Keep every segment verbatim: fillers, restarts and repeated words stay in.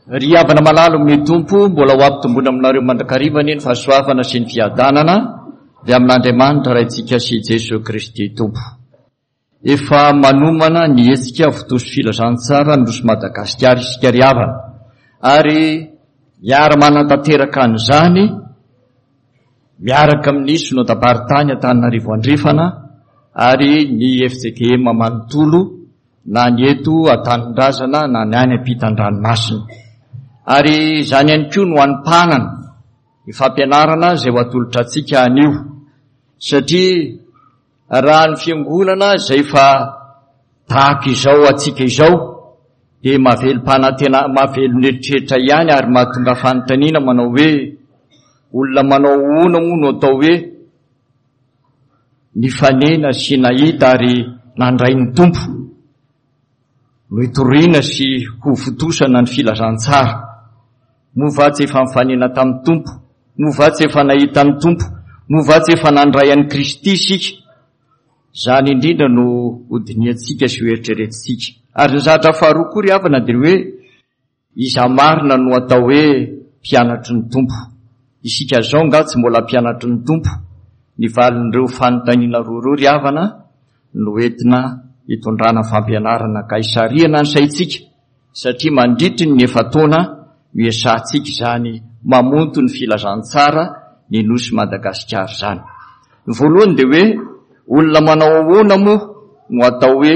Ry havana malalo amin'ny tompo mbola ho ampitombona aminareo mandrakarivany ny fahasoavana sy ny fiadanana dia amin'Andriamanitra raintsika sy Jesosy Kristy tompo. Efa manomana ny hetsika fotoso filazantsara nosy Madagasikara isika ry havana ary miara manantanteraka an'izany miaraka amin'ny synodam-paritany Antananarivo andrefana ary ny F C K M manontolo na ny eto Antanindrazana na ny any ampitan-dranomasina. Ary izany ihany koa no anympanana ny fampianarana izay ho atolotra antsika anio, satria raha ny fiangonana izay fa tahaka izao atsika izao dia mahavelo-panantena mahavelo neritreritra ihany ary mahatonga fanontaniana manao hoe olona manao ona moa no atao hoe nifanena sy nahita ary nandray ny tompo no hitoriana sy ho fotosana ny filazantsara. Movatsy efa mifanena tamin'ny tompo, movatsy efa nahita ny tompo, movatsy efa nandray an'i Kristy isika. Zany indrindra no hodiniantsika sy hoeritreretintsika. Ary ny zatra faharoa koa ry havana dia hoe iza marina no atao hoe mpianatry ny tompo. Isika zao nga tsy mbola mpianatry ny tompo, ny valin'ireo fanontaniana roareo ry havana no entina hitondrana fampianarana ka hisariana ny saitsika, satria mandritry ny efa taona miesantsika izany mamonto ny filazantsara ny nosy Madagasikara zany. Ny voalohany dia hoe olona manao ahoana moa no atao hoe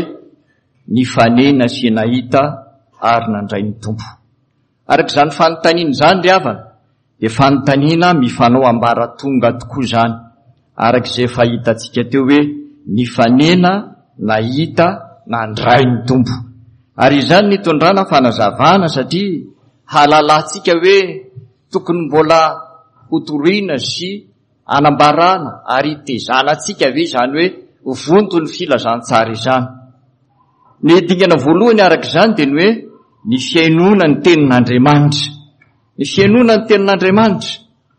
nifanena sy nahita ary nandray ny tompo. Araka izany fanontaniana izany ry havana dia fanontaniana mifanao ambaratonga tokoa zany, araka izay fahitantsika teo hoe nifanena nahita nandray ny tompo. Ary izany nitondrana fanazavana satria halalantsika hoe tokony mbola hotoriana sy anambarana ary tezanantsika ve izany hoe vonto ny filazantsara izany. Ny dingana voalohany araka izany dia ny hoe ny fiainona ny tenin'Andriamanitra. Ny fiainona ny tenin'Andriamanitra.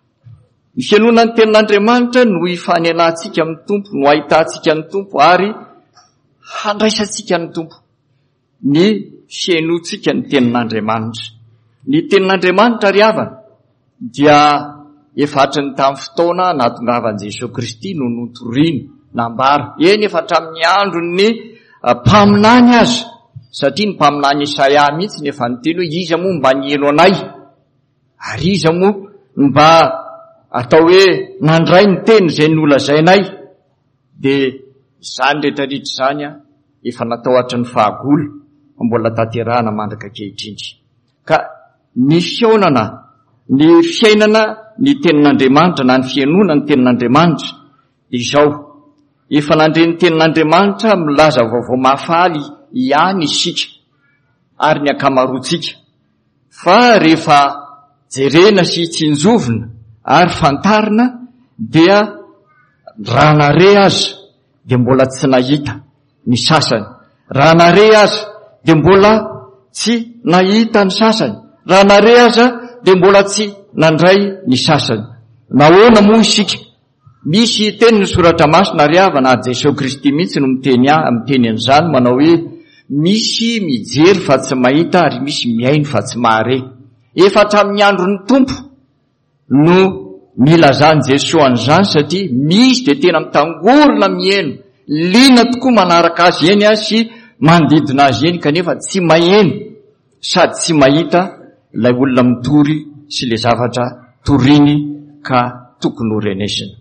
Ny fiainona ny tenin'Andriamanitra no hifanenantsika amin'ny tompo, no ahitantsika ny tompo ary handraisantsika ny tompo. Ny fiainontsika ny tenin'Andriamanitra. Ny tenin'Andriamanitra ry havana dia efatry ny tamin'ny fotoana nahatongavan'i Jesosy Kristy no notoriana nambara. Eny efatra amin'ny andro ny mpaminany aza, satria ny mpaminany Isaia mihitsy ny efa niteny hoe iza moa mba nieno anay ary iza moa mba atao hoe nandray ny teny izay nolazainay. Dia izany rehetrarehetra izany a efa natao hatry ny fahagola mbola tanterahana mandraka ankehitriny. Ka ny fiaonana, ny fiainana ny tenin'Andriamanitra na ny fiainona ny tenin'Andriamanitra izao efa nandre ny tenin'Andriamanitra milaza vaovao mahafaly ihany isika ary ny akamaroantsika. Fa rehefa jerena sy tsinjovina ary fantarina dia raha nare aza dia mbola tsy nahita ny sasany, raha nare aza dia mbola tsy nahita ny sasany, raha nare aza dia mbola tsy nandray ny sasany. Nahoana moa isika? Misy teny ny soratra masina ry havana, Jesosy Kristy mihitsy no miteny miteny an'izany manao hoe misy mijery fa tsy mahita ary misy miaino fa tsy mahare. Efatra amin'ny andro ny tompo no milazany Jesosy an'izany, satria misy dia tena mitangorona miaino, lina tokoa manaraka azy eny a sy manodidina azy eny kanefa tsy maheno sady tsy mahita ilay olona mitory sy le zavatra toriany ka tokony horenesina.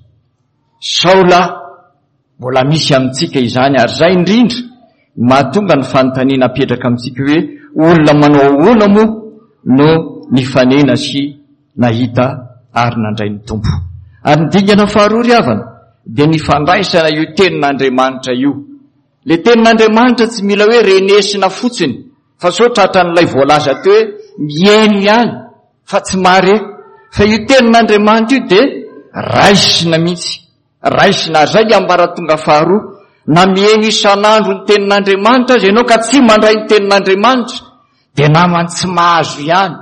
Saola mbola misy amintsika izany, ary zay indrindra mahatonga ny fanontaniana apetraka amintsika hoe olona manao ahoana moa no nifanena sy nahita ary nandray ny tompo. Ary ny dingana faharoa ry havana dia ny fandraisana io tenin'Andriamanitra io. Le tenin'Andriamanitra tsy mila hoe renesina fotsiny fa sao tratra n'ilay voalaza teo hoe miaino ihany fa tsy mahare. Fa io tenin'Andriamanitra io dia raisina mihitsy, raisina. Zay le ambaratonga faharoa, na miaino isan'andro ny tenin'Andriamanitra azy ianao ka tsy mandray ny tenin'Andriamanitra dia namany tsy mahazo ihany,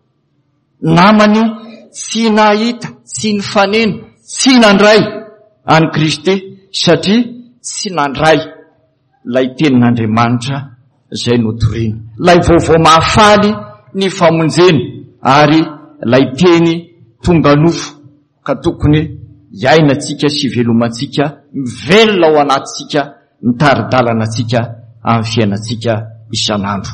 namany tsy nahita, tsy nifanena, tsy nandray any Kristy, satria tsy nandray lay tenin'Andriamanitra zay notoriana, lay vaovao mahafaly ny famonjeny ary lay teny tonga nofo ka tokony iainantsika sy velomantsika mivelona ao anatsika mitaridalanatsika amin'ny fiainantsika isan'andro.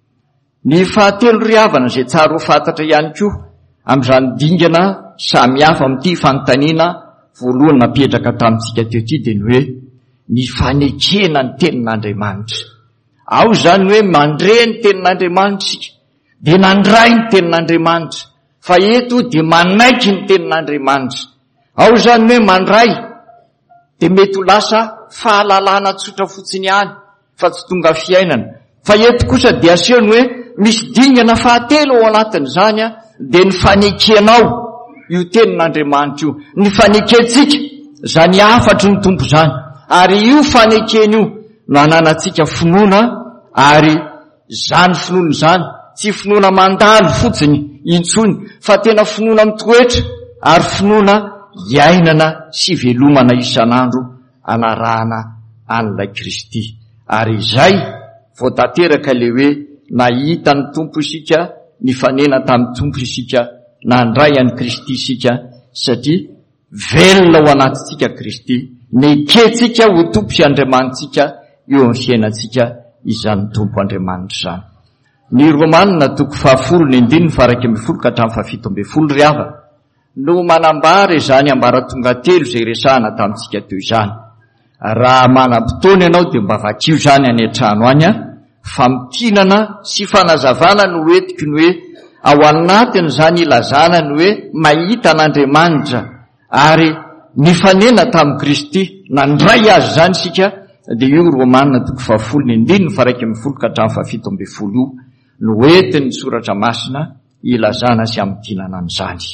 Ny fahatelo ry havana izay tsara ho fantatra ihany koa amin'izany dingana samihafa amin'ity fanontaniana voalohany napetraka tamintsika teoty dia ny hoe ny fanekena ny tenin'Andriamanitra. Ao zany hoe mandre ny tenin'Andriamanitra sika dia nandray ny tenin'Andriamanitra, fa eto dia manaiky ny tenin'Andriamanitra. Ao zany hoe mandray dia mety ho lasa fahalalana tsotra fotsiny ihany fa tsy tonga fiainana, fa eto kosa dia asehony hoe misy dingana fahatelo ao anatin'izany a dia ny fanekenao io tenin'Andriamanitra io, ny fanekentsika zany afatry ny tompo zany, ary io fanekeny io no ananatsika finoana, ary zany finoana zany tsy finoana mandalo fotsiny intsony fa tena finoana mitoetra ary finoana iainana sy velomana isan'andro anarahana an'ilay Kristy. Ary izay voatanteraka le hoe nahita ny tompo isika, ny fanena tamin'ny tompo isika, nandray an'i Kristy isika, satria velona ao anatintsika Kristy, neketsika ho tompo sy Andriamanitsika eo amin'ny fiainantsika izany tompo Andriamanitra zany. Ny Romanina toko fahafolo ny andininy faraka ambin'ny folo ka hatramin'ny fahafito ambin'ny folo ry havana no manambara izany ambara tonga telo izay resahana tamintsika teo izany. Raha manam-potoana ianao dia mba vakio zany any an-trano any a, fa mitinana sy fanazavana no etiko ny hoe ao anatiny zany ilazana ny hoe mahita an'Andriamanitra ary ny fanena tamin'i Kristy nandray azy zany sika. Dia io Romanina toko fahafolo ny andininy faraka ambin'ny folo ka hatramin'ny fahafito ambin'ny folo io no entiny soratra masina ilazana sy amitinana an'izany.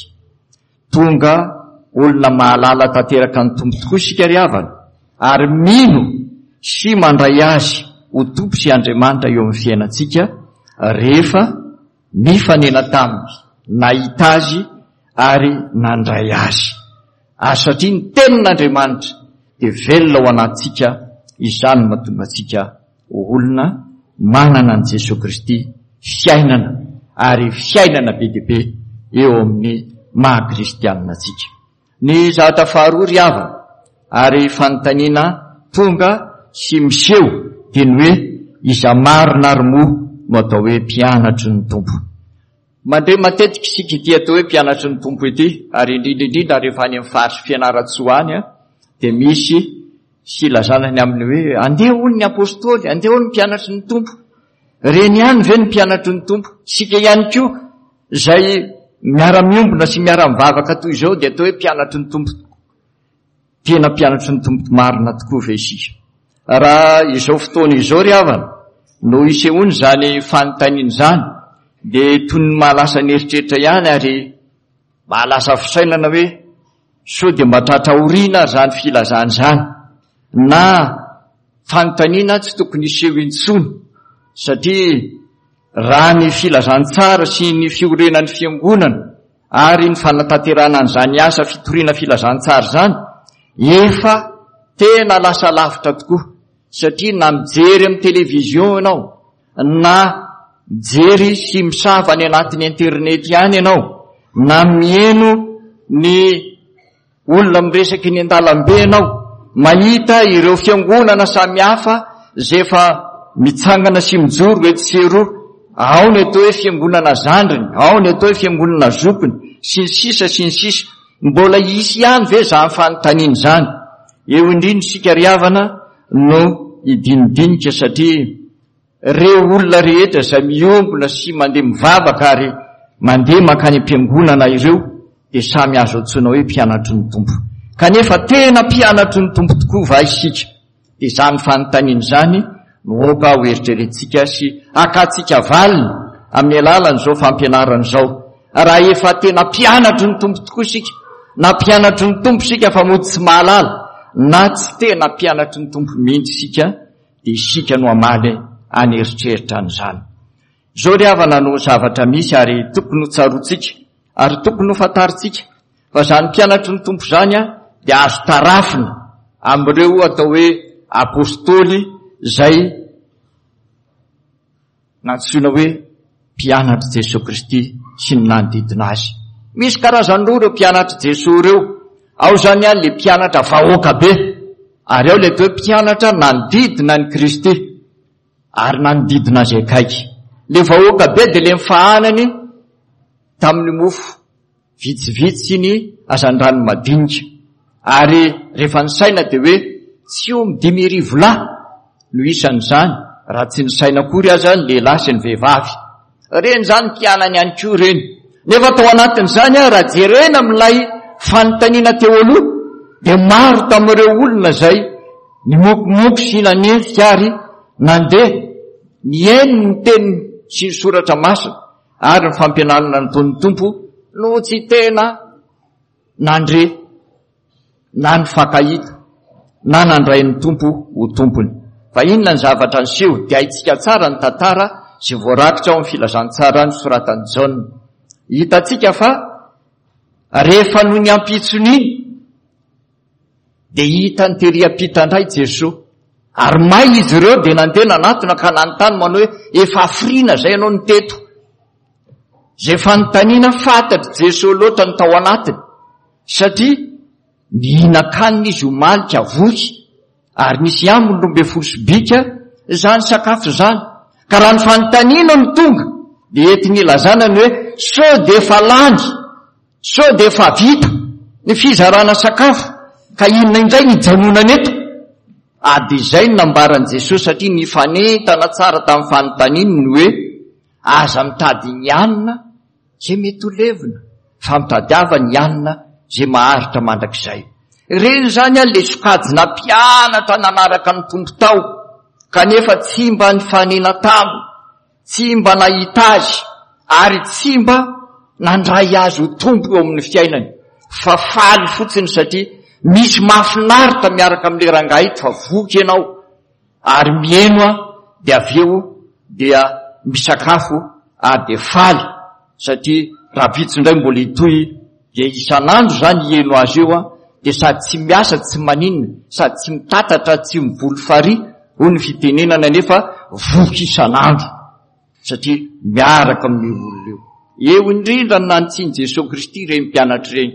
Tonga olona mahalala tanteraka ny tompo tokoa sika ry havana, ary mino sy mandray azy ho tompo sy Andriamanitra eo amin'ny fiainantsika rehefa ny fanena taminy nahita azy ary nandray azy. Ary satria ny tenin'Andriamanitra dia velona ao anatsika, izany mahatonga atsika olona manana an' Jesosy Kristy fiainana, ary fiainana be dia be eo amin'ny maha-kristianina atsika. Ny zavatra faharoa ry havana ary fanontaniana tonga sy miseho dia ny hoe iza marina ary moa no atao hoe mpianatry ny tompo. Mandre matetika isika ity atao hoe mpianatry ny tompo ity, ary indrindraindrindra rehefa any amin'ny faritry fianaratsoa any a dia misy sy lazanany aminy hoe andeha hono ny apôstôly, andeha hono ny mpianatry ny tompo. Reny ihany ve ny mpianatry ny tompo? Sika ihany koa izay miara-miombona sy miara-mivavaka toy izao dia atao hoe mpianatry ny tompo. Tena mpianatry ny tompo marina tokoa ve isika? Raha izao fotoana izao ry havana no isehoany zany fanontaniana zany dia toy ny mahalasa ny eritreritra ihany, ary mahalasa fisainana hoe so dia mba tratra oriana zany filazana zany, na fanontaniana tsy tokony iseho intsony, satria raha ny filazantsara sy ny fiorenan'ny fiangonana ary ny fanatanterana an'izany asa fitoriana filazantsara zany efa tena lasa lavitra tokoa. Satria na mijery amin'ny televizion ianao, na mijery sy misava any anatin'ny internet ihany ianao, na mieno ny olona miresaky ny an-dalambe ianao, mahita ireo fiangonana samy hafa zay efa mitsangana sy mijoro eto sy eroa, ao ny atao hoe fiangonana zandriny, ao ny atao hoe fiangonana zokiny, sy ny sisa sy ny sisa. Mbola isy ihany ve zany fanontaniana zany? Eo indrindra sika ry havana no idinidinika, satria reo olona rehetra izay miombona sy mandeha mivavaka ary mandeha makany am-piangonana ireo dia samy azo antsoina hoe mpianatry ny tompo. Kanefa tena mpianatry ny tompo tokoa va isika? Dia zany fanontaniana zany no oka ho eritreretintsika sy akatsika valina amin'ny alalan'izao fampianarana izao. Raha efa tena mpianatry ny tompo tokoa isika, na mpianatry ny tompo isika fa mody tsy mahalala, na tsy tena mpianatry ny tompo mihitsy isika, dia isika no amaly aneritreritra an'izany. Zao ry havana no zavatra misy ary tokony ho tsarotsika ary tokony ho fantaritsika fa zany mpianatry ny tompo zany a dia azo tarafina amin'ireo atao hoe apôstôly zay natsoina hoe mpianatra Jesosy Kristy sy ny manodidina azy. Misy karazany roa ireo mpianatra Jesosy ireo. Ao zany a le mpianatra vahoaka be, ary ao le toe mpianatra nanodidina ny Kristy ary nanodidina azy akaiky. Le vahoaka be de le mifahanany tamin'ny mofo vitsivitsy ny azandrano madinika, ary rehefa nisaina de hoe tsy omby dimy arivo lahy no isan'izany, raha tsy nisaina kory aza ny lehilahy sy ny vehivavy. Reny zany mpianany ihany koa reny. Nefa tao anatin'izany a raha jerena amin'ilay fanontaniana teo aloha, de maro tamin'ireo olona zay nimokomoko sy nanenjika ary nandeha nieny ny teny sy ny soratra masina ary ny fampianarana nataon'ny Tompo no tsy tena nandre na ny fakahita na nandray ny Tompo ho tompony. Fa inona ny zavatra niseho dia haitsika tsara ny tantara sy voarakitra ao amin'ny filazantsara ny soratan'i Jaona. Hitatsika fa rehefa no niampitsony iny de hita ny tery ampitandray Jesosy, ary may izy ireo de nandeha nanatona ka nanontany manao hoe efa afrina zay ianao ny teto. Zay fanontaniana fantatry Jesosy loatra ny tao anatiny, satria nihinan-kanina izy ho malika voky ary nisy aminy rombe folo sy bika zany sakafo zany. Ka raha ny fanontaniana no tonga de enti nilazana ny hoe sao de efa lany, sao de efa vita ny fizarana sakafo, ka inona indray ny janonana eto? Ady izay ny nambaran Jesosy, satria nifanentana tsara tamin'ny fanontaniany ny hoe aza mitady ny anina zay mety ho levina, fa mitadiava ny anina zay maharitra mandrakizay. Reny zany a le sokajina mpianatra nanaraka ny Tompo tao, kanefa tsy mba ny fanena tamo, tsy mba nahita azy, ary tsy mba nandray azy ho Tompo eo amin'ny fiainany, fa faly fotsiny satria misy mahafinaritra miaraka amin'le rangahy ito, fa voky ianao ary mieno a, de aveo dia misakafo ary de faly, satria raha vitsindray mbola hitoy de isanandro zany ieno azy eo a, de sady tsy miasa tsy maninona, sady tsy mitatatra tsy mivoly fary ho ny fitenenana, nefa voky isanandro satria miaraka amin'ny olona eo. Eo indrindra ny nantsiny Jesosy Kristy reny mpianatra reny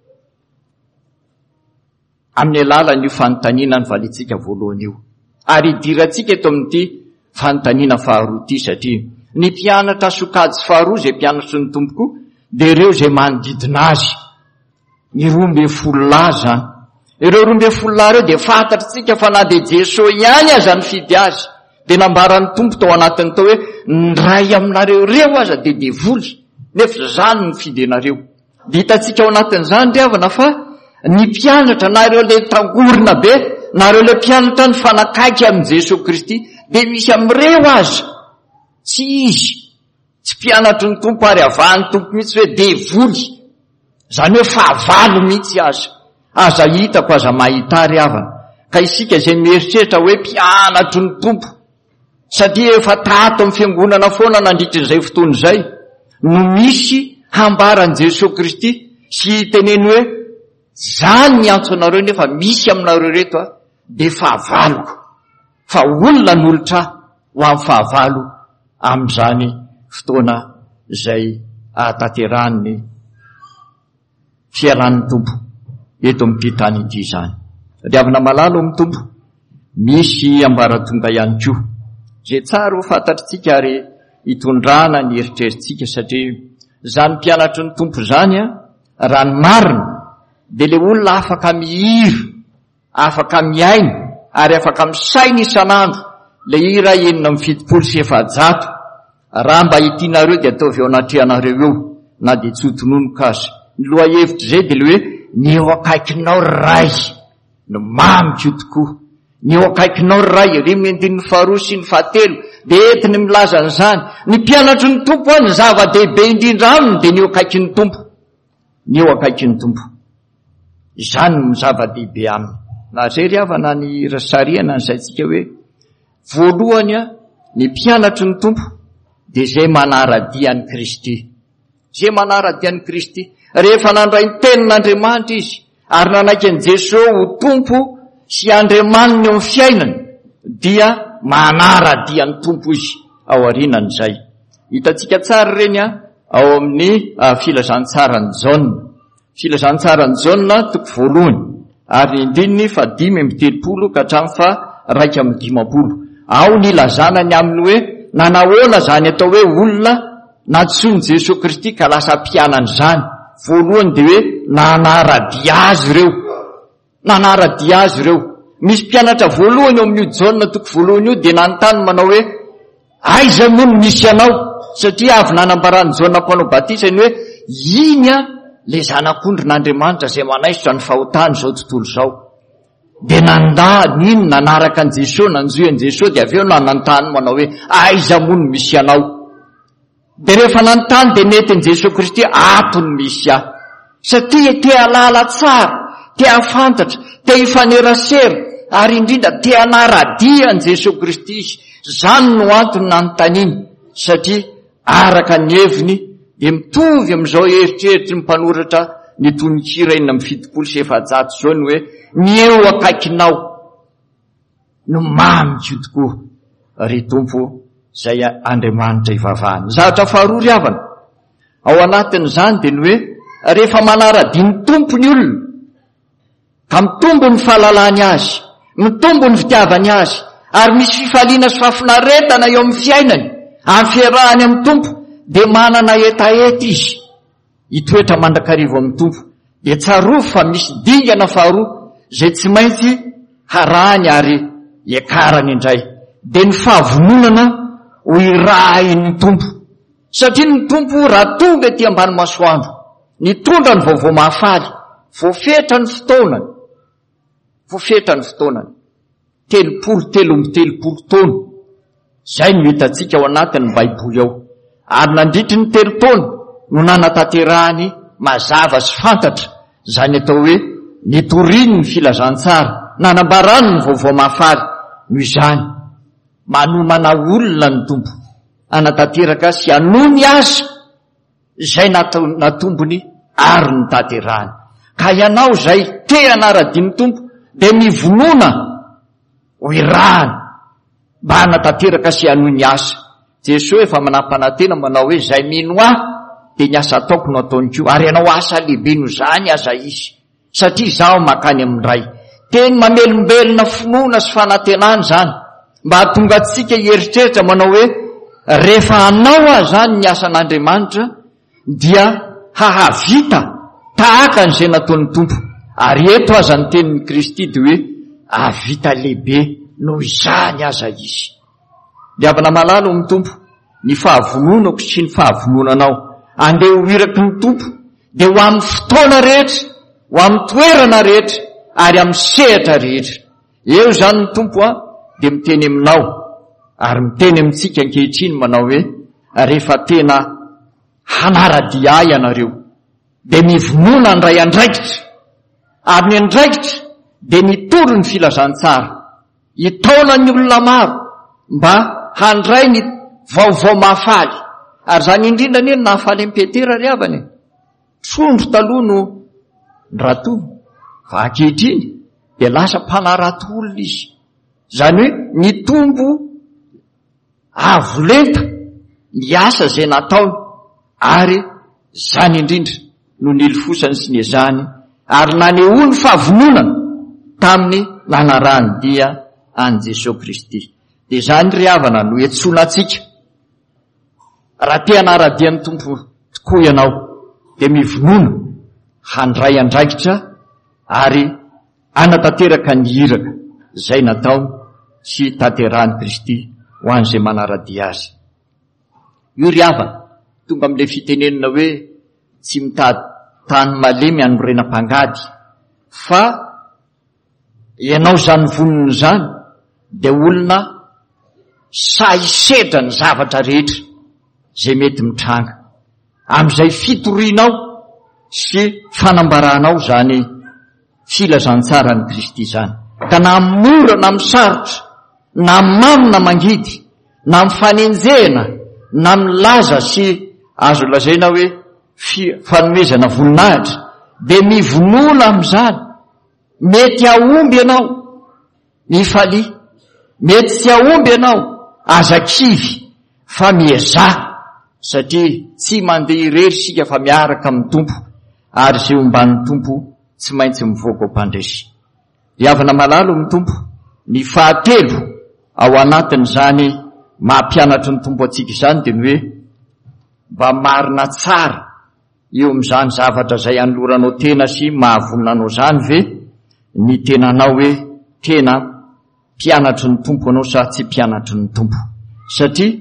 amin'ny alalan'io fanontaniana ny valitsika voalohany io. Ary idiratsika eto amin'ity fanontaniana faharoa ity, satria ny mpianatra sokajy faharoa zay mpianatry ny Tompoko de ireo zay manodidina azy, ny rombe folo lahy zany. Ireo rombe folo lahy ireo de fantatritsika fa na de Jesosy ihany aza nifidy azy, de nambaran'ny Tompo tao anatiny tao hoe ndray aminareo reo aza de devoly, nefa zany nifidy anareo. De hitatsika ao anatin'izany riavana fa ny mpianatra na ireo le tangorina be, na ireo le mpianatra ny fanakaiky amin'i Jesosy Kristy, de misy am'ireo aza tsy izy, tsy mpianatry ny Tompo ary avahan'ny Tompo mihitsy hoe devoly, zany hoe fahavalo mihitsy aza. Aza hitako aza mahita ary avana. Ka isika zay mieritreritra hoe mpianatry ny Tompo, satria efa tato amin'ny fiangonana foana nandritrin'izay fotoana izay no misy hambaran Jesosy Kristy sy hiteneny hoe zany ny antso anareo, nefa misy aminareo reto a de fahavaloko, fa olona n'olotra ho amin'ny fahavalo amin'izany fotoana izay ahatanterahany fialan'ny Tompo eto amin'ity tany ity zany. Riavana malalo amin'ny Tompo, misy ambaratonga ihany koa zay tsara ho fantatritsika ary hitondrana ny eritreritsika, satria zany mpianatry ny Tompo zany a raha ny marina de le olona afaka mihira, afaka miaina ary afaka misaina isanandro le hira enina amin'ny fitopolo sy efajato. Raha mba hitianareo de ataovy ao anatrehanareo eo, na de tsy ho tononoka azy. Ny loha hevitra zay de le hoe ny eo akaikinao ray no mamiko tokoa, ny eo akaikinao ray, rimy andininy faharoa sy ny fahatelo de entiny milaza an'izany. Ny mpianatry ny Tompo a ny zava-dehibe indrindra aminy de ny eo akaikin'ny Tompo, ny eo akaikin'ny Tompo, izany ny zava-dehibe aminy. Na zay riavana ny rasariana nysaitsika hoe voalohany a ny mpianatry ny Tompo de zay manaradia ny Kristy, zay manaradia ny Kristy. Rehefa nandray ny tenin'Andriamanitra izy ary nanaiky an'i Jesosy ho Tompo sy Andriamanina eo amin'ny fiainany, dia manaradia ny Tompo izy ao aorianan'izay. Hitantsika tsara reny a ao amin'ny filazantsarany jaune. Filazantsarany jaune toko voalohany ary indininy fa dimy amby telopolo ka hatramin'ny fa raika amby dimapolo. Ao ny lazanany aminy hoe nanahoana zany atao hoe olona natsoiny Jesosy Kristy ka lasa mpianany zany. Voalohany de hoe nanaradia azy ireo. Nanaradia azy ireo. Misy mpianatra voalohany eo amin'io jaune toko voalohany io de nanontany manao hoe aiza moa no misy anao? Satria avy nanambarany jaune mpanao batisa ny hoe iny a le zanak'ondrin'Andriamanitra izay manaisotra ny fahotany zao tontolo zao. De nanda nino nanaraka an Jesosy, nanjoy an Jesosy, de avy eo nanantany manao hoe aiza moa no misy anao? De rehefa nanontany de nety an Jesosy Kristy ato no misy aho. Satria te alala tsara, te afantatra, te ifanerasera, ary indrindra te anaradia an Jesosy Kristy izy. Zany no antony nanontaniany, satria araka ny heviny de mitovy am'izao eritreritry ny mpanoratra ny tonikira enina amby fitopolo sy efajato zao ny hoe ny eo akaikinao no mamiko tokoa ry Tompo zay Andriamanitra ivavahany. Zavatra faharoa ry havana ao anatin'izany de ny hoe rehefa manaradia ny tompo ny olona ka mitombo ny fahalalany azy, mitombo ny fitiavany azy, ary misy fifaliana sy fahafinaretana eo amin'ny fiainany amin'ny fiarahany amin'ny tompo, de manana etaeta izy hitoetra mandrakarivo amin'ny tompo. De tsaroa fa misy dingana faharoa zay tsy maintsy harahany ary ekarany indray, de ny fahavononana ho irahin'ny tompo. Satria ny tompo raha tonga ety ambany masoandro, nitondra ny vaovao mahafaly, voafetra ny fotoanany, voafetra ny fotoanany telopolo telo amby telopolo taona. Zay no hitantsika ao anatin'ny Baiboly ao. Ary nandritry ny telo taona no nanatanterahany mazava sy fantatra zany atao hoe nitoriny ny filazantsara, nanambarany ny vaovao mahafaly. Noho izany manomana olona ny tompo anatanteraka sy anony azy zay natombony ary ny tanterahany. Ka ianao zay te anaradia ny tompo de mivonona ho irahany mba hanatanteraka sy anony asa. Jesosy efa manam-panantena manao hoe zay mino ahy de ny asa ataoko no ataoniko, ary ianao asa lehibe no zany aza izy, satria zaho makany amin'ny ray. Teny mamelombelona finoana sy fanantenany zany mba hatonga antsika hieritreritra manao hoe rehefa anao aho zany ny asan'Andriamanitra dia hahavita tahaka an'izay nataon'ny tompo. Ary eto aza ny tenin'ny Kristy de hoe avita lehibe noho izany aza izy. De avana malalo amin'ny tompo ny fahavononako sy ny fahavononanao, andeha ho iraky ny tompo de ho amin'ny fotoana rehetra, ho amin'ny toerana rehetra, ary amin'ny sehatra rehetra. Eo zany ny tompo a de miteny aminao ary miteny amintsika ankehitriny manao hoe rehefa tena hanaradia ianareo de mivonona ndray andraikitra, ary ny andraikitra de mitoro ny filazantsara, hitaona ny olona maro mba handray ny vaovao mahafaly. Ary zany indrindra ny nahafaly amin'ny Petera ry havany, trondro taloha no nrato, fa ankehitriny de lasa mpanarato olona izy. Zany hoe nitombo avolenta ny asa zay nataony, ary zany indrindra no nilofosany sy niezany, ary naneho ny fahavononana tamin'ny nanarany dia an Jesosy Kristy. De zany ry havana no etsona atsika, raha te hanaradia ny tompo tokoa ianao de mivonona handray andraikitra ary anatanteraka ny iraka zay natao sy tanterahany Kristy ho an'izay manaradia azy. Io ry havana tonga am'le fitenenina hoe tsy mitady tany malemy anorenam-pangady, fa ianao zany vonony zany de olona saisedra ny zavatra rehetra zay mety mitranga am'izay fitorianao sy fanambaranao zany filazantsarany Kristy zany. Ka na mora na misarotra, na mamy na mangidy, na mifanenjehana, na milaza sy azo lazaina hoe fanomezana voninahitra, de mivonona am'izany. Mety aomby ianao mifalia, mety tsy aomby ianao aza kivy, fa mieza satria tsy mandeha irery sika fa miaraka amin'ny tompo, ary zay omban'ny tompo tsy maintsy mivoaka ao mpandresy. Riavana malalo amin'ny tompo. Ny fahatelo ao anatin'izany mampianatry ny tompo atsika izany dia ny hoe mba marina tsara eo amin'izany zavatra izay anoloranao tena sy mahavonina anao zany ve ny tenanao hoe tena mpianatry ny tompo anao sa tsy mpianatry ny tompo. Satria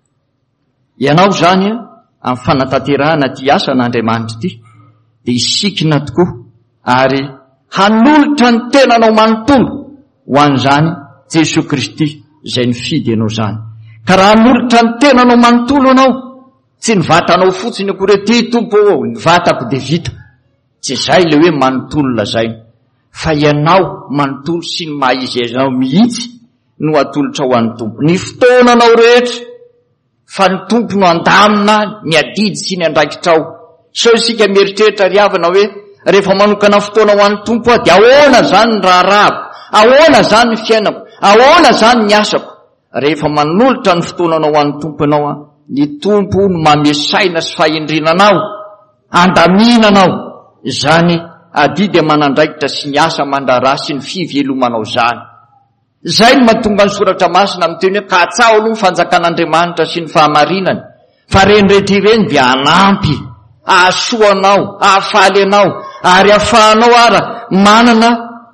ianao zany amin'ny fanatanterahana ty asa n'Andriamanitra ity dia isikina tokoa ary hanolotra ny tenanao manontolo ho an'izany Jesosy Kristy izay nifidy ianao zany. Ka raha hanolotra ny tenanao manontolo anao, tsy ny vatanao fotsiny akory ty tompo ny vatako dia vita, tsy izay le hoe manontolo lazaina, fa ianao manontolo sy ny maha-izy ianao mihitsy no atolotra ho an'ny tompo. Ny fotoananao rehetra fa ny tompo no andamina ny adidy sy ny andraikitrao. So isika mieritreritra riavana hoe rehefa manokana fotoana ho an'ny tompo aho dia ahoana zany ny raharahako, ahoana zany ny fiainako, ahoana zany ny asako. Rehefa manolotra ny fotoananao ho an'ny tompo ianao, ny tompo no mamesaina sy fahendrenanao, andaminanao zany adidy amanandraikitra sy ny asa mandrara sy ny fivelomanao zany. Zay no mahatonga ny soratra masina amin'ny teny hoe ka atsaho aloha ny fanjakan'Andriamanitra sy ny fahamarinany, fa renrehetra ireny dia anampy, ahasoanao, ahafaly anao, ary ahafahanao ara manana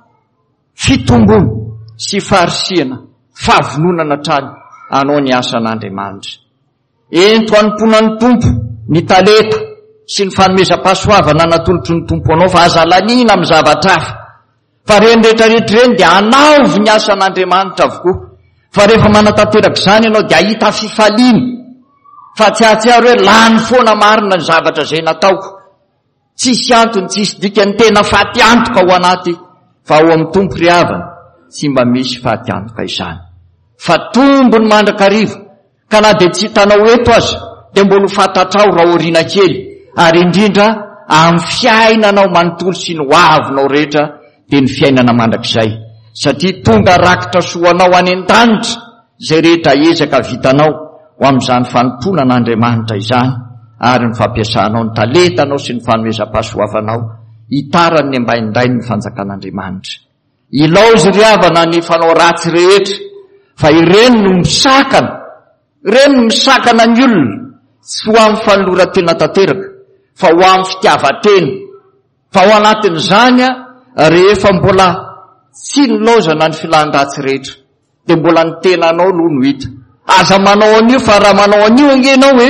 fitombona sy faharisiana, fahavononana trany anao ny asan'Andriamanitra. Ento anomponan'ny tompo ny talenta sy ny fanomezam-pahasoavana natolotry ny tompo anao, fa aza lanina amin'ny zavatra hafa. Fa reny rehetrarehetra reny dia anaovy ny asan'Andriamanitra avokoa. Fa rehefa manatanteraka izany ianao dia hita fifaliana, fa tsy ahatsiaro hoe lany foana marina ny zavatra izay nataoko, tsisy antony, tsisy dikany, tena faty antoka ao anaty. Fa ao amin'ny tompo ry havana tsy mba misy faty antoka izany, fa tombony mandrakariva. Ka na dia tsy hitanao eto aza dia mbola fantatrao raha oriana kely, ary indrindra amin'ny fiainanao manontolo sy ny hoavinao rehetra dia ny fiainana mandrakizay. Satria tonga rakitra soanao any an-danitra izay rehetra ezaka vitanao ho amin'izany fanompona n'Andriamanitra izany, ary ny fampiasanao ny talentanao sy ny fanomezam-pahasoavanao hitarany ny ambaindray ny fanjakan'Andriamanitra. Ilaozy ry havana ny fanao ratsy rehetra, fa ireny no misakana, ireny no misakana ny olona, tsy ho amin'ny fanoloran-tena tanteraka, fa ho amin'ny fitiavan-tena. Fa ho anatin'izany rehefa mbola tsy nilaozana ny filan-dratsy rehetra dia mbola ny tenanao aloha no hita. Aza manao an'io, fa raha manao an'io angenao hoe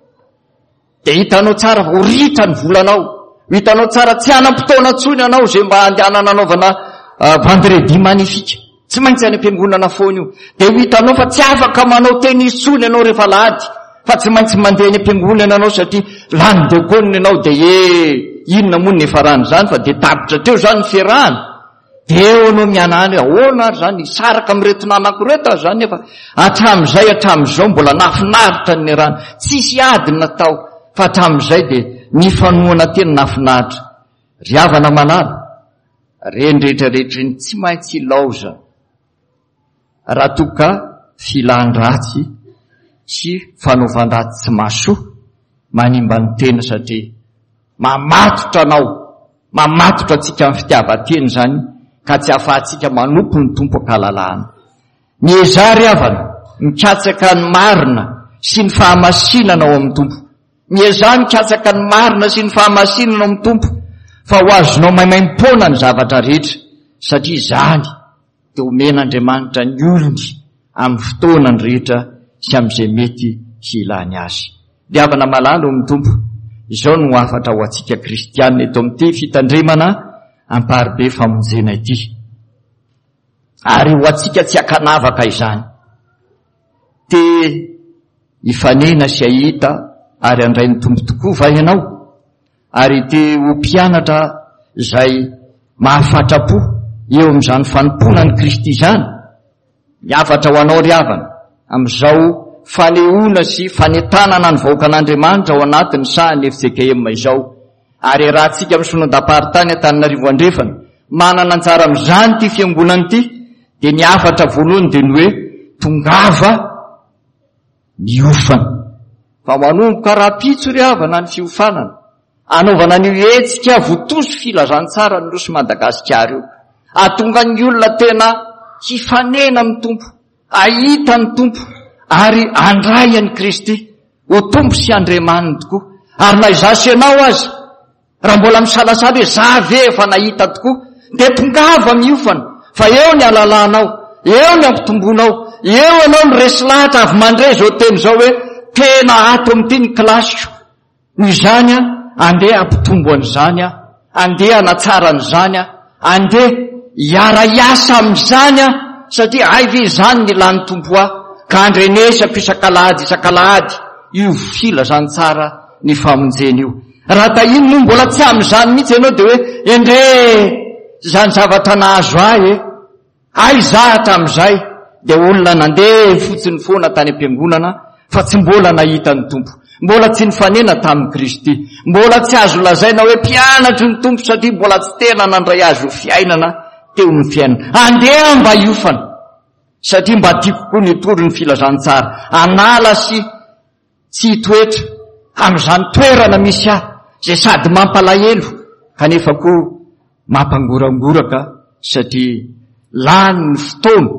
dia hitanao tsara ho ritra ny volanao, hitanao tsara tsy anam-potoana tsony anao zay mba andehanana anaovana vendredi magnifika, tsy maintsy any am-piangonana foana io. Dia ho hitanao fa tsy afaka manao teny isony ianao rehefa lahady, fa tsy maintsy mandeha any am-piangonana ianao satria lany dekonina ianao dia e inona moa ny efarany zany, fa dia tapitra teo zany ny fiarahana. Dia eo anao mianany hoe ahoana ary zany saraka amin'ireto namako reto azy zany, nefa hatramin'izay hatramin'izao mbola nafinaritra ny rano, tsisy ady natao, fa hatramin'izay dia ny fanoana teny nafinaritra. Ry havana manala, reny rehetrarehetra iny tsy maintsy ilaoza raha toka filan-dratsy sy fanaovan-dratsy tsy mahasoa manimba ny tena, satria mamatotra anao, mamatotra antsika amin'ny fitiavan-teny zany, ka tsy ahafahantsika manompo ny tompo ankalalahana. Ny ezary havana mikatsaka ny marina sy ny fahamasinana ao amin'ny tompo, ny ezary mikatsaka ny marina sy ny fahamasinana ao amin'ny tompo, fa ho azonao maimaim-pona ny zavatra rehetra, satria izany dia omen'Andriamanitra ny olony amin'ny fotoanany rehetra sy amin'izay mety sy ilany azy. Dia havana malalo amin'ny tompo. Izao no afatra ho antsika kristianina eto amin'ity fitandremana amparibe famonjena ity, ary ho antsika tsy akanavaka izany. Te hifanena sy ahita ary andray ny tompo tokoa va ianao, ary te ho mpianatra izay mahafatrapo eo amin'izany fanompona ny Kristy izany. Miafatra ho anao ry havana amin'izao fanehoana sy fanetanana ny vahoaka an'Andriamanitra ao anatin'ny sahany F C K M izao. Ary raha tsika amin'ny sonam-daparitany Antananarivo andrefana manana anjara amin'izany ity fiangonana ity, dia ny afatra voalohany dia ny hoe tongava miofana. fa manomboka raha-pitso ry havana ny fiofanana, anaovana an'io etsika votoso filazantsara ny rosy Madagasikara io, atonga ny olona tena hifanena amin'ny tompo, ahita ny tompo, ary andray any Kristy ho tompo sy andremaniny tokoa. Ary na izasy ianao azy, raha mbola misalasala hoe za ve efa nahita tokoa, de tongava miofana, fa eo ny alalanao, eo ny ampitombonao, eo anao ny resy lahatra avy mandre zao teny zao hoe tena ato amin'ity ny klasiko, ny zany a andeha ampitombo an'izany a, andeha anatsara an'izany a, andeha iara-iasa amin'izany a, satria aivy izany ny lany tompo a, ka andrenesako isan-kalahady isan-kalahady io filazantsara ny famonjeny io. Raha tahiny no mbola tsy amin'izany mihitsy ianao de hoe endre zany zavatra nahazo ahy e, ay zahatra amin'izay, de olona nandeha fotsiny foana tany am-piangonana fa tsy mbola nahita ny tompo, mbola tsy nifanena tamin'i Kristy, mbola tsy azo lazaina hoe mpianatry ny tompo satria mbola tsy tena nandray azy ho fiainana teo ny fiainana. Andeha mba hiofana, satria mba tiako koa ny toro ny filazantsara, anala sy tsy hitoetra amin'izany toerana misy ahy, zay sady mampalahelo kanefa koa mampangorangoraka, satria lany ny fotoana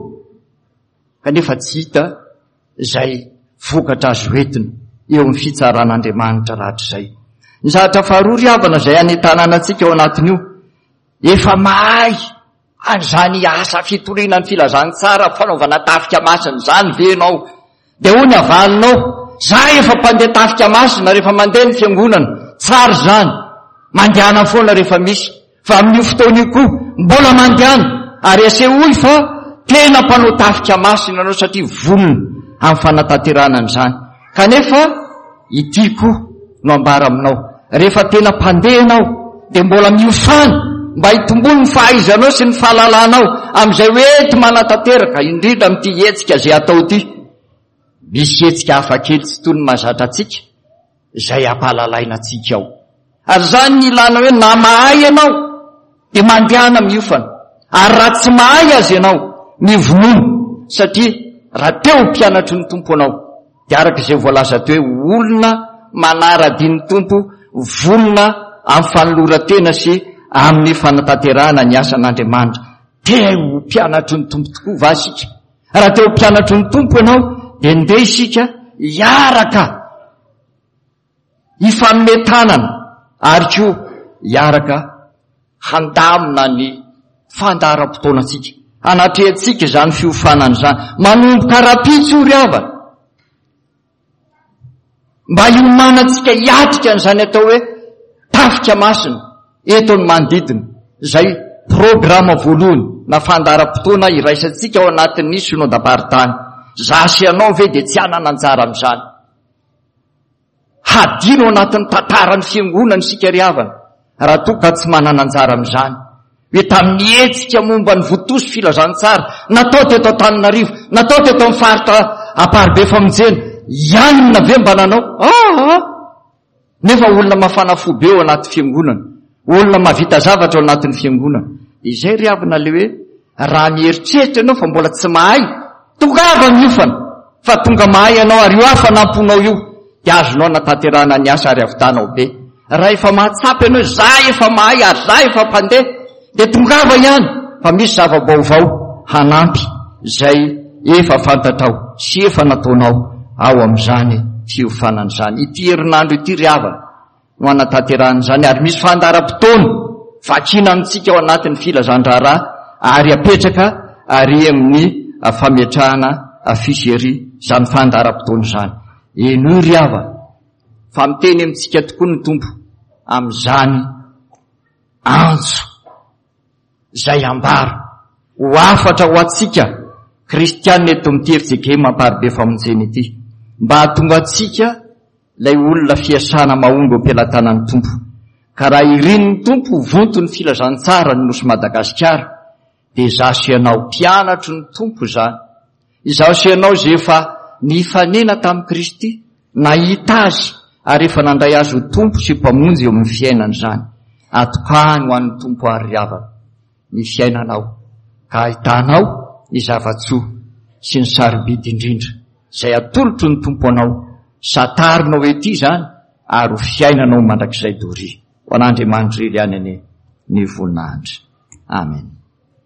kanefa tsy hita zay vokatra azo entina eo amin'ny fitsaran'Andriamanitra rahatr'izay. Ny zavatra faharoa ry havana zay anetananantsika ao anatin'io, efa mahay an'izany asa fitoriana ny filazantsara, fanaovana tafika masina zany ve ianao, de hoy ny avalinao, za efa mpandeha tafika masina rehefa mandeha ny fiangonana, tsara zany, mandehana foana rehefa misy, fa amin'io fotoana io koa mbola mandehana, ary asehoy fa tena mpanao tafika masina anao satria vonona amin'ny fanatanterana an'izany. Kanefa ity koa no ambara aminao, rehefa tena mpandeha anao de mbola miofana mba hitombony ny fahaizanao sy ny fahalalanao amin'izay oety manatanteraka, indrindra amin'ity etsika zay atao ity. Misy etsika hafakely tsy toy ny mahazatra atsika zay ampahalalaina atsika ao, ary zany ny ilana hoe na mahay ianao de mandehana miofana, ary raha tsy mahay azy ianao mivonono, satria raha teo mpianatry ny tompo anao de araka izay voalaza teo hoe olona manara-diny tompo, volona amin'ny fanolora-tena sy amin'ny fanatanterahana ny asan'Andriamanitra. Teo mpianatry ny tompo tokoa va sika? Raha teo mpianatry ny tompo ianao de ndeha isika iaraka ifanometanana, ary koa iaraka handamina ny fandaharam-potoana atsika, anatrehetsika zany fiofanana zany, manomboka rapitso ry havana, mba iomanantsika hiatrika an'izany atao hoe tafika masina eto ny manodidina. Zay programa voalohany na fandaharam-potoana iraisantsika ao anatin'ny synodam-paritany. Zasy ianao ve de tsy anana anjara amin'izany? Hadino ao anatin'ny tantaran'ny fiangonana sika ry havana, raha toa ka tsy manana anjara amin'izany. Hoe tamin'ny etsika momba ny votoso filazantsara natao teto Antananarivo, natao teto amin'ny faritra Amparibe Famonjena, ianona ve mba nanao? Ah, nefa olona mafana fo be ao anaty fiangonana, olona mavita zavatra ao anatin'ny fiangonana. Izay ry havana le hoe raha mieritreritra ianao fa mbola tsy mahay, tongava miofana, fa tonga mahay ianao ary io hafa namponao io de azonao natanterana ny asa ary avitanao be. Raha efa mahatsapa ianao za efa mahay ary za efa mpandeha, de tongava ihany, fa misy zava-baovao hanampy zay efa fantatrao sy efa nataonao ao amin'izany fiofanana zany. Ity herinandro ity ry havana no anatanterana zany, ary misy fandaharam-potoana vakina amintsika ao anatin'ny filazandrara ary apetraka ary amin'ny fametrahana fisery zany fandaharam-potoana zany. Eno ry havana fa miteny amintsika tokoa ny tompo amin'izany antso zay ambara ho afatra ho atsika kristianina eto amin'ity efijekem Amparibe Famonjena ity, mba hahatonga atsika lay olona fiasana mahomby am-pelantanan'ny tompo. Ka raha irin'ny tompo vonto ny filazantsara ny nosy Madagasikara, de zasy ianao mpianatry ny tompo zany, izasy ianao zay efa nifanena tamin'i Kristy, nahita azy ary efa nandray azy ho tompo sy mpamonjy eo amin'ny fiainana zany. Atokany ho an'ny tompo ary ry havana ny fiainanao, ka ahitanao ny zavatsoa sy ny sarobidy indrindra zay atolotro ny tompo anao satarinao ety zany ary ho fiainanao mandrakizay doria ho an'Andriamanitra iry ihany any ny voninahitra. Amen.